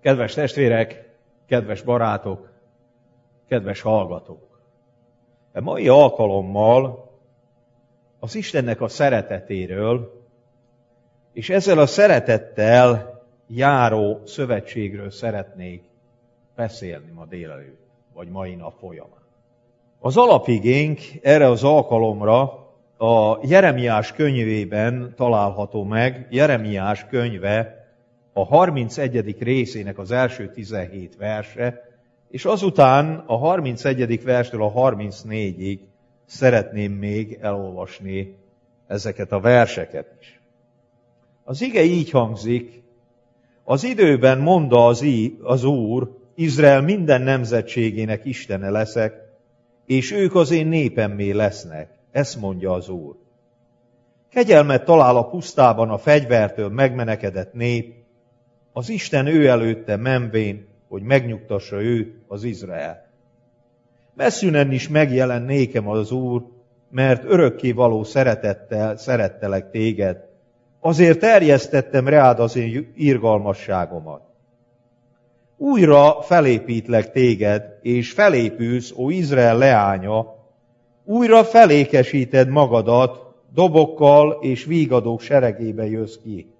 Kedves testvérek, kedves barátok, kedves hallgatók! A mai alkalommal az Istennek a szeretetéről, és ezzel a szeretettel járó szövetségről szeretnék beszélni ma délelőtt, vagy mai nap folyamán. Az alapigénk erre az alkalomra a Jeremiás könyvében található meg, Jeremiás könyve a 31. részének az első 17 verse, és azután a 31. verstől a 34-ig szeretném még elolvasni ezeket a verseket is. Az ige így hangzik: az időben mondta az Úr, Izrael minden nemzetségének Istene leszek, és ők az én népemmé lesznek. Ezt mondja az Úr. Kegyelmet talál a pusztában a fegyvertől megmenekedett nép, az Isten ő előtte menvén, hogy megnyugtassa őt, az Izrael. Messzünen is megjelen nékem az Úr, mert örökkévaló szeretettel szerettelek téged, azért terjesztettem reád az én irgalmasságomat. Újra felépítlek téged, és felépülsz, ó Izrael leánya, újra felékesíted magadat, dobokkal és vígadók seregébe jössz ki.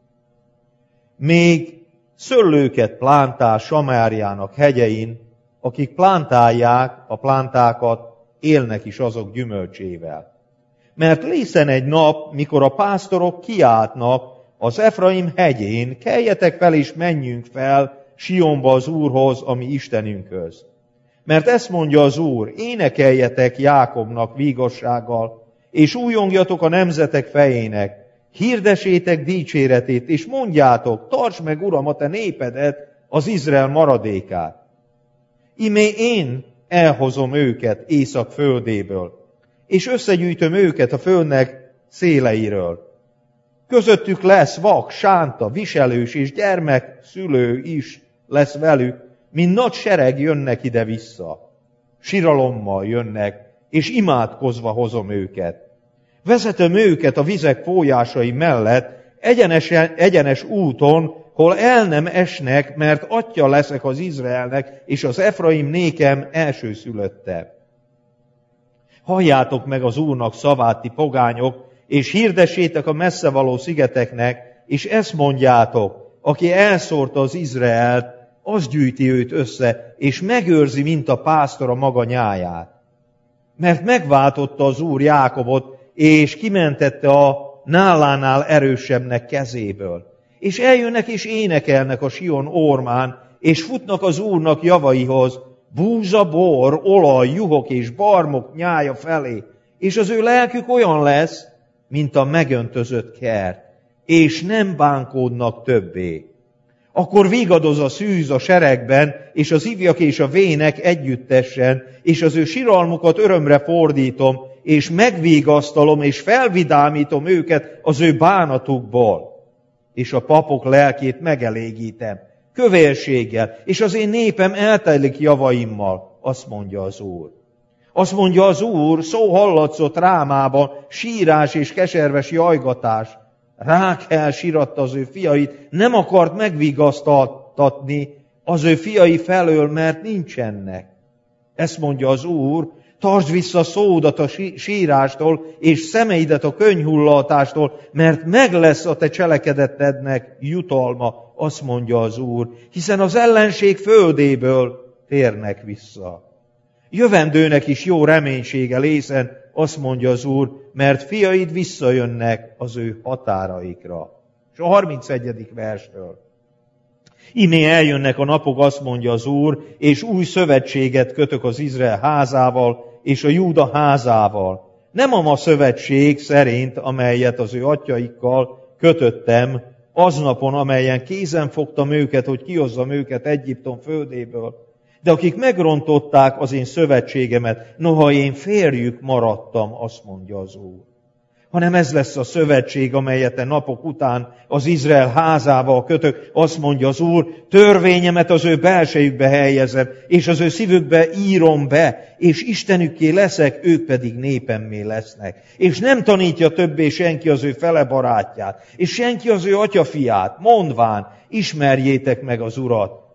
Még szöllőket plántál Samáriának hegyein, akik plántálják a plántákat, élnek is azok gyümölcsével. Mert lészen egy nap, mikor a pásztorok kiáltnak az Efraim hegyén, keljetek fel és menjünk fel Sionba az Úrhoz, a mi Istenünkhöz. Mert ezt mondja az Úr, énekeljetek Jákobnak vígassággal, és újongjatok a nemzetek fejének, hirdesétek dicséretét, és mondjátok, tartsd meg, Uram, a te népedet, az Izrael maradékát. Imé én elhozom őket észak földéből, és összegyűjtöm őket a földnek széleiről. Közöttük lesz vak, sánta, viselős és gyermek, szülő is lesz velük, mint nagy sereg jönnek ide-vissza. Siralommal jönnek, és imádkozva hozom őket. Vezetem őket a vizek folyásai mellett, egyenes úton, hol el nem esnek, mert atya leszek az Izraelnek, és az Efraim nékem elsőszülötte. Halljátok meg az Úrnak szavát, ti pogányok, és hirdessétek a messzevaló szigeteknek, és ezt mondjátok, aki elszórta az Izraelt, az gyűjti őt össze, és megőrzi, mint a pásztor a maga nyáját. Mert megváltotta az Úr Jákobot, és kimentette a nálánál erősebbnek kezéből. És eljönnek és énekelnek a Sion ormán, és futnak az Úrnak javaihoz, búza, bor, olaj, juhok és barmok nyája felé, és az ő lelkük olyan lesz, mint a megöntözött kert, és nem bánkódnak többé. Akkor vigadoz a szűz a seregben, és az ifjak és a vének együttesen, és az ő siralmukat örömre fordítom, és megvigasztalom, és felvidámítom őket az ő bánatukból. És a papok lelkét megelégítem, kövérséggel, és az én népem eltelik javaimmal, azt mondja az Úr. Azt mondja az Úr, szó hallatszott Rámában, sírás és keserves jajgatás. Rákel síratta az ő fiait, nem akart megvigasztaltatni az ő fiai felől, mert nincsenek. Ezt mondja az Úr, tartsd vissza szódat a sírástól, és szemeidet a könyhullatástól, mert meg lesz a te cselekedetednek jutalma, azt mondja az Úr, hiszen az ellenség földéből térnek vissza. Jövendőnek is jó reménysége lészen, azt mondja az Úr, mert fiaid visszajönnek az ő határaikra. És a 31. verstől. Imé eljönnek a napok, azt mondja az Úr, és új szövetséget kötök az Izrael házával, és a Júda házával. Nem a ma szövetség szerint, amelyet az ő atyaikkal kötöttem, aznapon, amelyen kézen fogtam őket, hogy kihozzam őket Egyiptom földéből. De akik megrontották az én szövetségemet, noha én férjük maradtam, azt mondja az Úr. Hanem ez lesz a szövetség, amelyet a napok után az Izrael házával kötök, azt mondja az Úr, törvényemet az ő belsejükbe helyezem, és az ő szívükbe írom be, és Istenükké leszek, ők pedig népemmé lesznek. És nem tanítja többé senki az ő fele barátját, és senki az ő atyafiát, mondván, ismerjétek meg az Urat,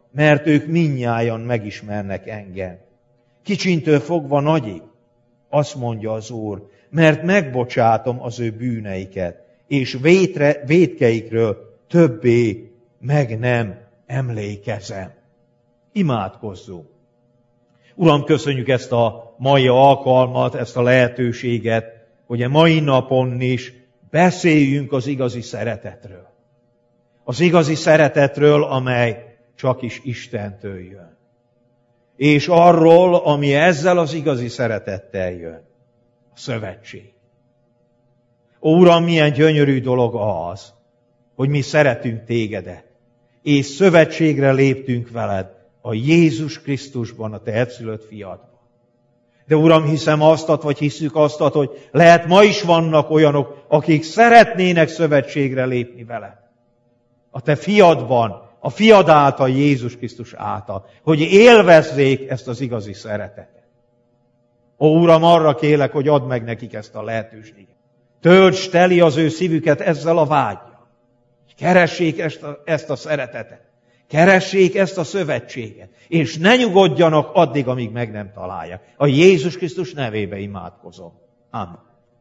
mert ők mindnyájan megismernek engem. Kicsintől fogva nagyig, azt mondja az Úr, mert megbocsátom az ő bűneiket, és vétkeikről többé meg nem emlékezem. Imádkozzunk! Uram, köszönjük ezt a mai alkalmat, ezt a lehetőséget, hogy a mai napon is beszéljünk az igazi szeretetről. Az igazi szeretetről, amely csak is Istentől jön. És arról, ami ezzel az igazi szeretettel jön. A szövetség. Ó, Uram, milyen gyönyörű dolog az, hogy mi szeretünk Tégedet, és szövetségre léptünk veled a Jézus Krisztusban, a Te egyszülött fiadban. De Uram, hiszük azt, hogy lehet ma is vannak olyanok, akik szeretnének szövetségre lépni veled. A Te fiadban, a fiad által, Jézus Krisztus által, hogy élvezzék ezt az igazi szeretetet. Ó, Uram, arra kérlek, hogy add meg nekik ezt a lehetőséget. Töltsd teli az ő szívüket ezzel a vággyal. Keressék ezt a szeretetet. Keressék ezt a szövetséget. És ne nyugodjanak addig, amíg meg nem találják. A Jézus Krisztus nevébe imádkozom. Amen.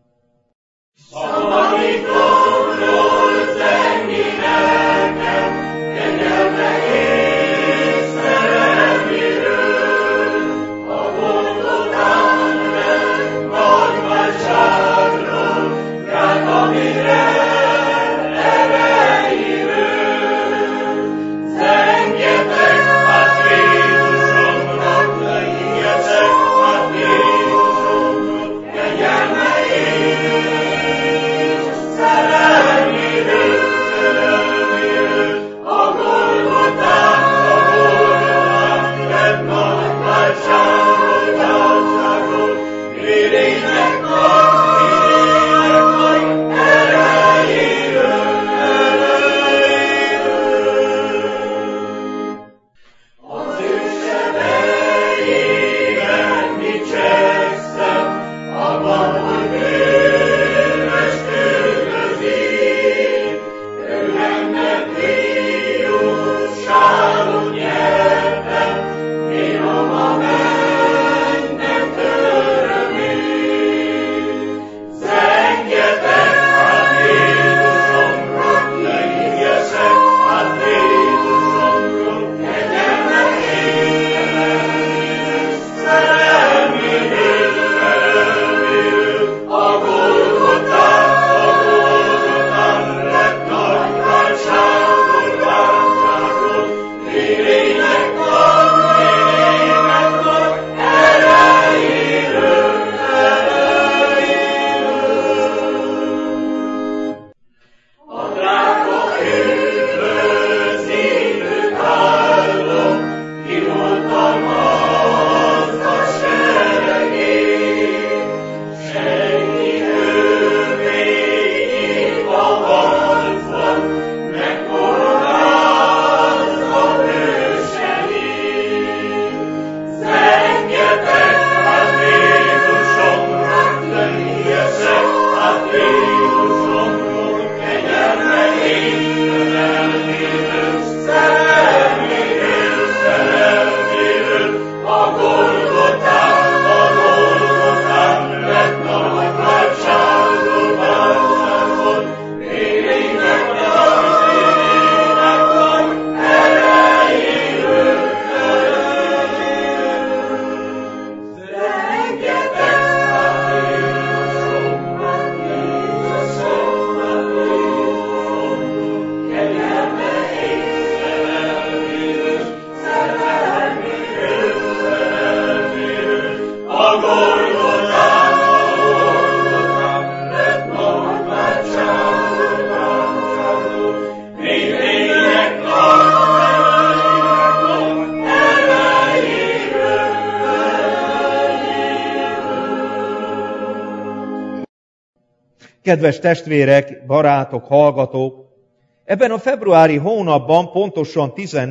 Kedves testvérek, barátok, hallgatók! Ebben a februári hónapban, pontosan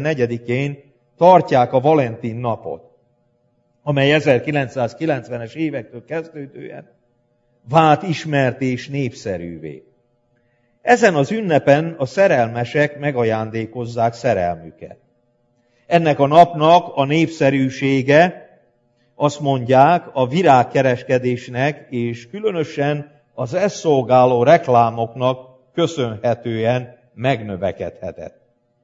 14-én tartják a Valentin napot, amely 1990-es évektől kezdődően vált ismert és népszerűvé. Ezen az ünnepen a szerelmesek megajándékozzák szerelmüket. Ennek a napnak a népszerűsége, azt mondják, a virágkereskedésnek és különösen az ezt szolgáló reklámoknak köszönhetően megnövekedhetett.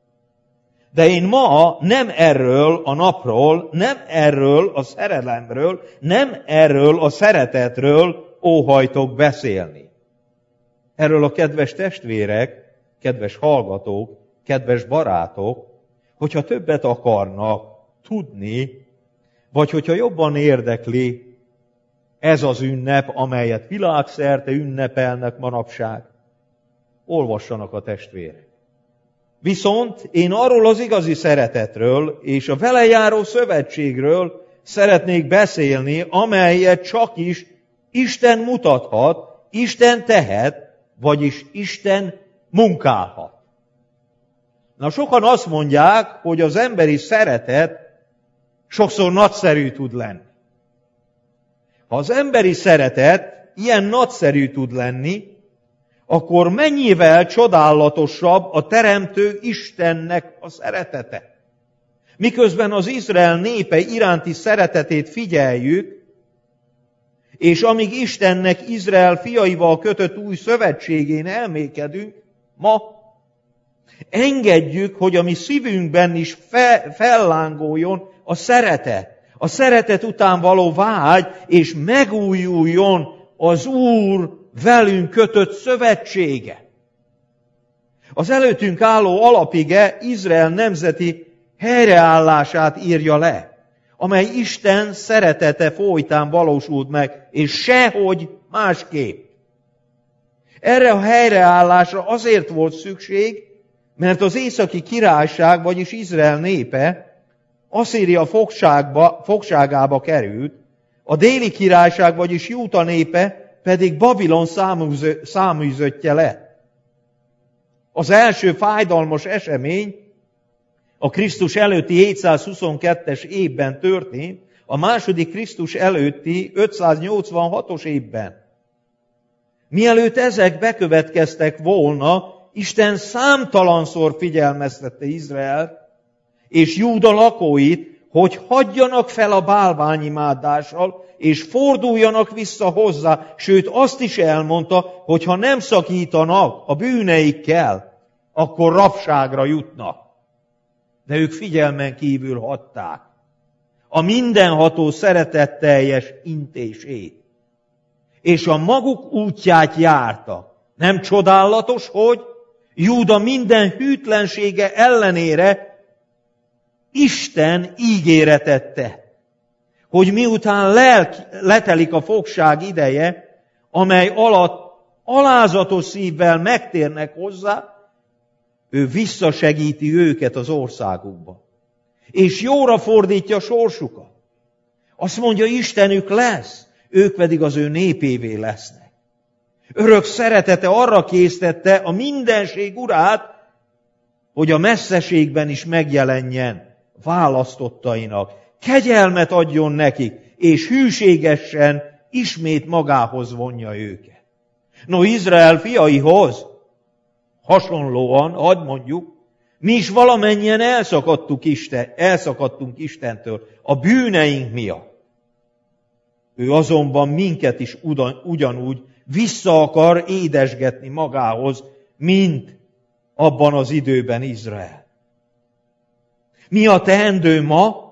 De én ma nem erről a napról, nem erről a szerelemről, nem erről a szeretetről óhajtok beszélni. Erről a kedves testvérek, kedves hallgatók, kedves barátok, hogyha többet akarnak tudni, vagy hogyha jobban érdekli ez az ünnep, amelyet világszerte ünnepelnek manapság, olvassanak a testvérek. Viszont én arról az igazi szeretetről és a vele járó szövetségről szeretnék beszélni, amelyet csak is Isten mutathat, Isten tehet, vagyis Isten munkálhat. Na, sokan azt mondják, hogy az emberi szeretet sokszor nagyszerű tud lenni. Ha az emberi szeretet ilyen nagyszerű tud lenni, akkor mennyivel csodálatosabb a teremtő Istennek a szeretete. Miközben az Izrael népe iránti szeretetét figyeljük, és amíg Istennek Izrael fiaival kötött új szövetségén elmékedünk, ma engedjük, hogy a mi szívünkben is fellángoljon a szeretet. A szeretet után való vágy, és megújuljon az Úr velünk kötött szövetsége. Az előttünk álló alapige Izrael nemzeti helyreállását írja le, amely Isten szeretete folytán valósult meg, és sehogy másképp. Erre a helyreállásra azért volt szükség, mert az északi királyság, vagyis Izrael népe Asszíria fogságába került, a déli királyság, vagyis Júda népe pedig Babilon száműzöttje lett. Az első fájdalmas esemény a Krisztus előtti 722-es évben történt, a második Krisztus előtti 586-os évben. Mielőtt ezek bekövetkeztek volna, Isten számtalanszor figyelmeztette Izraelt és Júda lakóit, hogy hagyjanak fel a bálványimádással, és forduljanak vissza hozzá, sőt azt is elmondta, hogy ha nem szakítanak a bűneikkel, akkor rabságra jutnak. De ők figyelmen kívül hagyták a mindenható szeretetteljes intését, és a maguk útját jártak. Nem csodálatos, hogy Júda minden hűtlensége ellenére Isten ígéretet tett, hogy miután letelik a fogság ideje, amely alatt alázatos szívvel megtérnek hozzá, ő visszasegíti őket az országukba. És jóra fordítja sorsukat. Azt mondja, Istenük lesz, ők pedig az ő népévé lesznek. Örök szeretete arra késztette a mindenség urát, hogy a messzeségben is megjelenjen választottainak. Kegyelmet adjon nekik, és hűségesen ismét magához vonja őket. No, Izrael fiaihoz hasonlóan, hadd mondjuk, mi is valamennyien elszakadtunk Istentől a bűneink miatt. Ő azonban minket is ugyanúgy vissza akar édesgetni magához, mint abban az időben Izrael. Mi a teendő ma?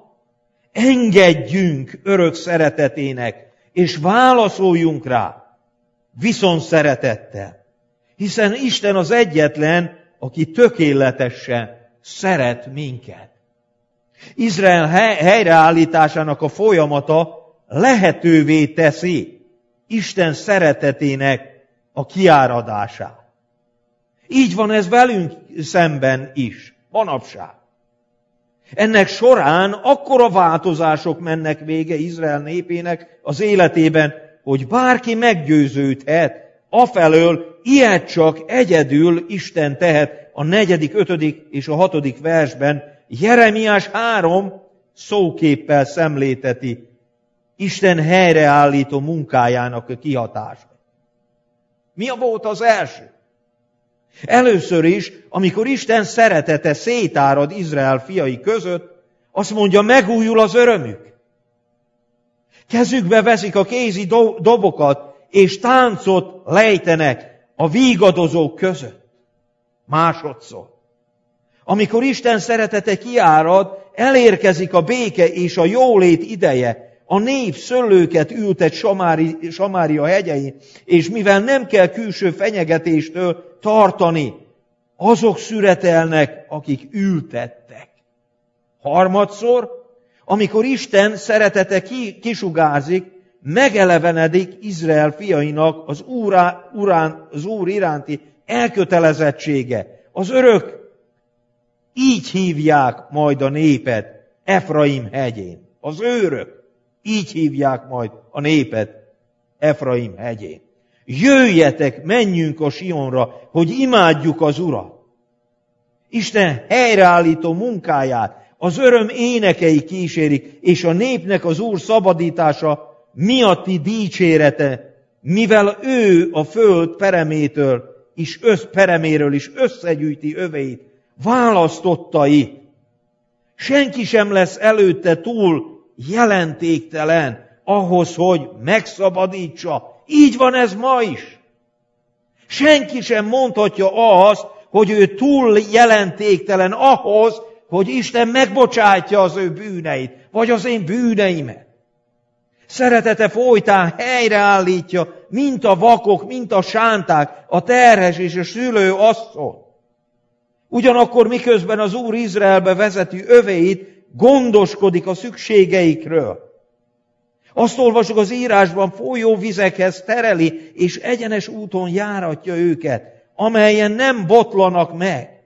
Engedjünk örök szeretetének, és válaszoljunk rá viszont szeretettel. Hiszen Isten az egyetlen, aki tökéletesen szeret minket. Izrael helyreállításának a folyamata lehetővé teszi Isten szeretetének a kiáradását. Így van ez velünk szemben is, manapság. Ennek során akkora változások mennek vége Izrael népének az életében, hogy bárki meggyőződhet, afelől ilyet csak egyedül Isten tehet. A 4., 5. és a 6. versben Jeremiás 3 szóképpel szemlélteti Isten helyreállító munkájának a kihatása. Mi volt az első? Először is, amikor Isten szeretete szétárad Izrael fiai között, Azt mondja, megújul az örömük. Kezükbe veszik a kézi dobokat, és táncot lejtenek a vígadozók között. Másodszor. Amikor Isten szeretete kiárad, elérkezik a béke és a jólét ideje. A nép szőlőket ültet Samária hegyein, és mivel nem kell külső fenyegetéstől tartani, azok szüretelnek, akik ültettek. Harmadszor, amikor Isten szeretete kisugárzik, megelevenedik Izrael fiainak az Úr iránti elkötelezettsége. Az örök, így hívják majd a népet Efraim hegyén. Az őrök, így hívják majd a népet Efraim hegyén. Jöjjetek, menjünk a Sionra, hogy imádjuk az Urat. Isten helyreállító munkáját az öröm énekei kísérik, és a népnek az Úr szabadítása miatti dicsérete, mivel ő a föld pereméről is összegyűjti öveit, választottai. Senki sem lesz előtte túl jelentéktelen ahhoz, hogy megszabadítsa. Így van ez ma is. Senki sem mondhatja azt, hogy ő túl jelentéktelen ahhoz, hogy Isten megbocsátja az ő bűneit, vagy az én bűneimet. Szeretete folytán helyreállítja, mint a vakok, mint a sánták, a terhes és a szülő asszony. Ugyanakkor miközben az Úr Izraelbe vezeti övéit, gondoskodik a szükségeikről. Azt olvasjuk az írásban, folyó vizekhez tereli, és egyenes úton járatja őket, amelyen nem botlanak meg.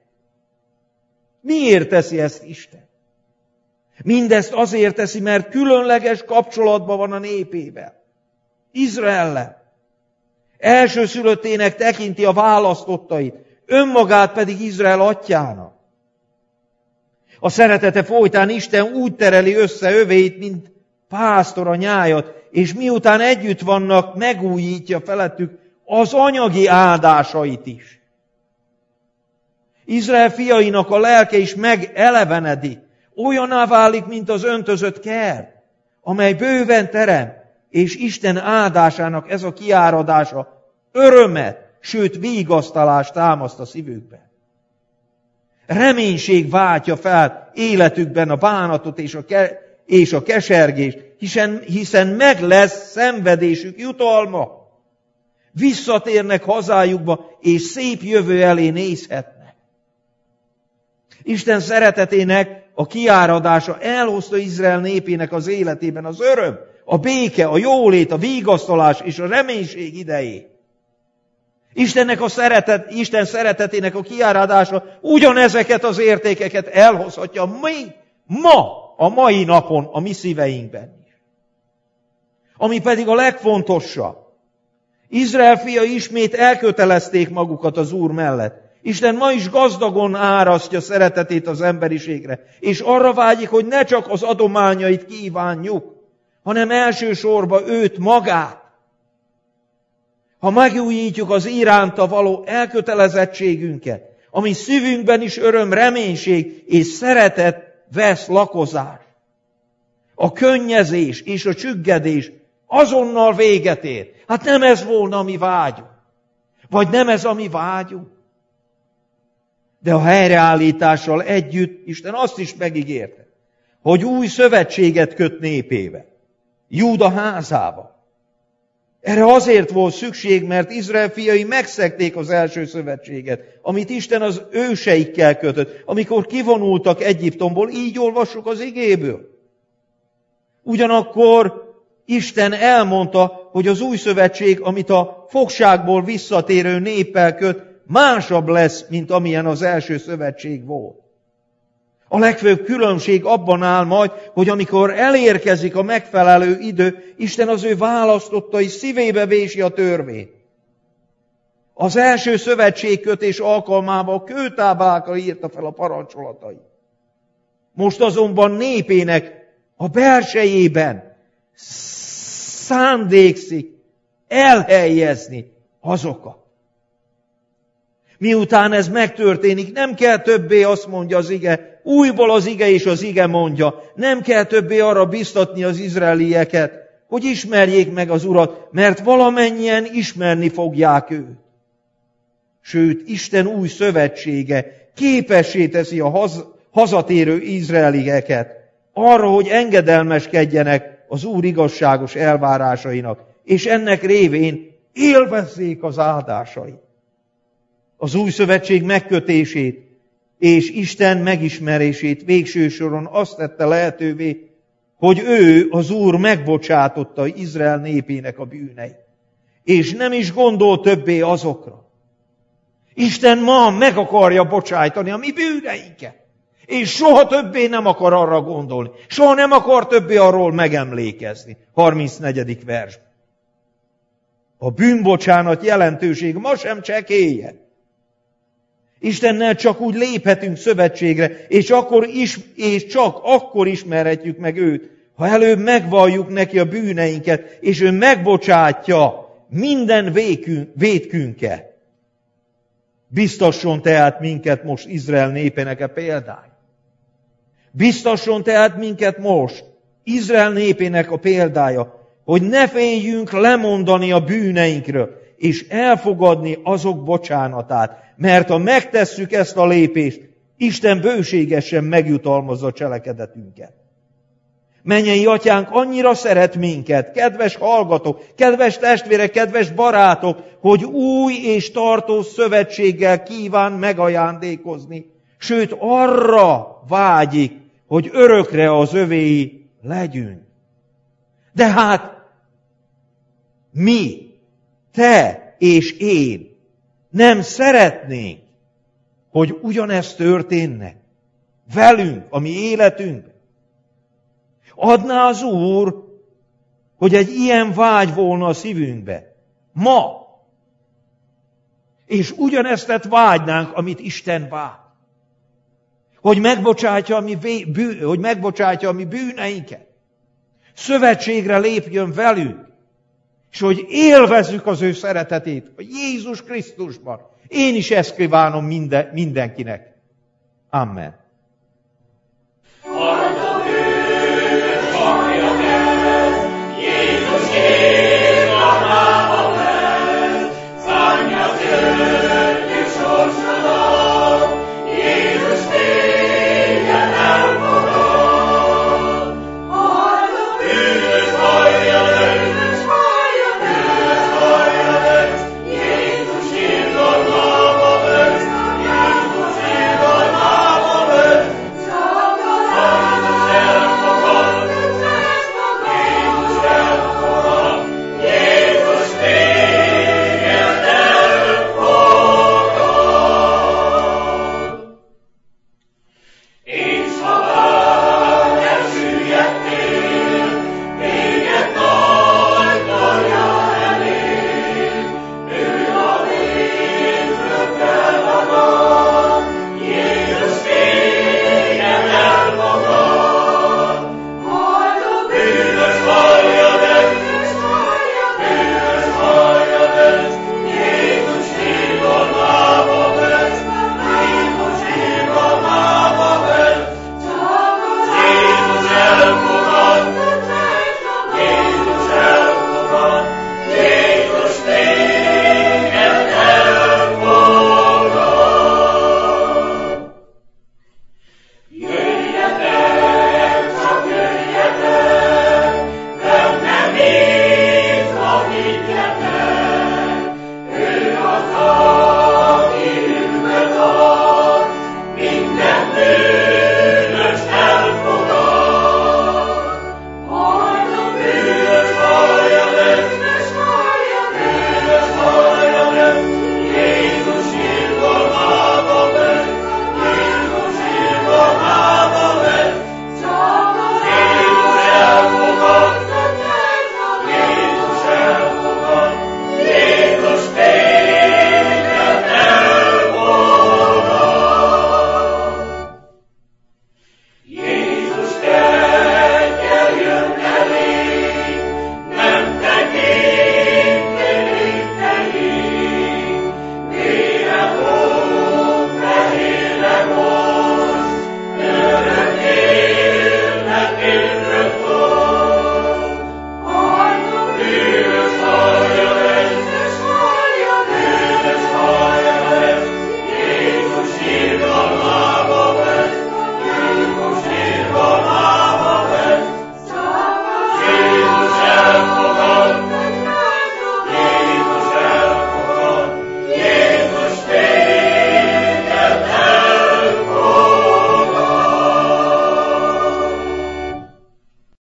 Miért teszi ezt Isten? Mindezt azért teszi, mert különleges kapcsolatban van a népével. Izraellel. Elsőszülöttének tekinti a választottait, önmagát pedig Izrael atyának. A szeretete folytán Isten úgy tereli össze övéit, mint pásztor a nyájat, és miután együtt vannak, megújítja felettük az anyagi áldásait is. Izrael fiainak a lelke is megelevenedik, olyaná válik, mint az öntözött kert, amely bőven terem, és Isten áldásának ez a kiáradása örömet, sőt vigasztalást támaszt a szívükben. Reménység váltja fel életükben a bánatot és a kesergést, hiszen meg lesz szenvedésük jutalma. Visszatérnek hazájukba, és szép jövő elé nézhetnek. Isten szeretetének a kiáradása elhozta Izrael népének az életében az öröm, a béke, a jólét, a vigasztalás és a reménység idejét. Isten szeretetének a kiáradása ugyanezeket az értékeket elhozhatja a mai napon a mi szíveinkben is. Ami pedig a legfontosabb. Izrael fiai ismét elkötelezték magukat az Úr mellett. Isten ma is gazdagon árasztja szeretetét az emberiségre, és arra vágyik, hogy ne csak az adományait kívánjuk, hanem elsősorban őt magát. Ha megújítjuk az iránta való elkötelezettségünket, ami szívünkben is öröm, reménység és szeretet vesz lakozást, a könnyezés és a csüggedés azonnal véget ér. Hát nem ez volna a mi vágyunk. Vagy nem ez a mi vágyunk. De a helyreállítással együtt Isten azt is megígérte, hogy új szövetséget köt népével, Júda házába. Erre azért volt szükség, mert Izrael fiai megszegték az első szövetséget, amit Isten az őseikkel kötött, amikor kivonultak Egyiptomból, így olvassuk az igéből. Ugyanakkor Isten elmondta, hogy az új szövetség, amit a fogságból visszatérő néppel köt, másabb lesz, mint amilyen az első szövetség volt. A legfőbb különbség abban áll majd, hogy amikor elérkezik a megfelelő idő, Isten az ő választottai szívébe vési a törvényt. Az első szövetségkötés alkalmával kőtáblákra írta fel a parancsolatait. Most azonban népének a belsejében szándékszik elhelyezni azokat. Miután ez megtörténik, nem kell többé, azt mondja az ige, újból az ige és az ige mondja, nem kell többé arra biztatni az izraelieket, hogy ismerjék meg az Urat, mert valamennyien ismerni fogják őt. Sőt, Isten új szövetsége képessé teszi a hazatérő izraelieket arra, hogy engedelmeskedjenek az Úr igazságos elvárásainak, és ennek révén élvezzék az áldásait. Az új szövetség megkötését és Isten megismerését végső soron azt tette lehetővé, hogy ő, az Úr megbocsátotta Izrael népének a bűneit. És nem is gondol többé azokra. Isten ma meg akarja bocsájtani a mi bűneinket. És soha többé nem akar arra gondolni. Soha nem akar többé arról megemlékezni. 34. versben. A bűnbocsánat jelentőség ma sem csekélye. Istennel csak úgy léphetünk szövetségre, és csak akkor ismerhetjük meg őt, ha előbb megvalljuk neki a bűneinket, és ő megbocsátja minden vétkünket. Biztasson tehát minket most Izrael népének a példája. Biztasson tehát minket most Izrael népének a példája, hogy ne féljünk lemondani a bűneinkről, és elfogadni azok bocsánatát, mert ha megtesszük ezt a lépést, Isten bőségesen megjutalmazza a cselekedetünket. Mennyei Atyánk annyira szeret minket, kedves hallgatók, kedves testvérek, kedves barátok, hogy új és tartós szövetséggel kíván megajándékozni, sőt arra vágyik, hogy örökre az övéi legyünk. De hát mi, te és én nem szeretnénk, hogy ugyanezt történne velünk, a mi életünkben. Adná az Úr, hogy egy ilyen vágy volna a szívünkbe. Ma. És ugyanezt vágynánk, amit Isten vágy. Hogy megbocsátja a mi bűneinket. Szövetségre lépjön velünk. És hogy élvezzük az ő szeretetét a Jézus Krisztusban. Én is ezt kívánom mindenkinek. Amen.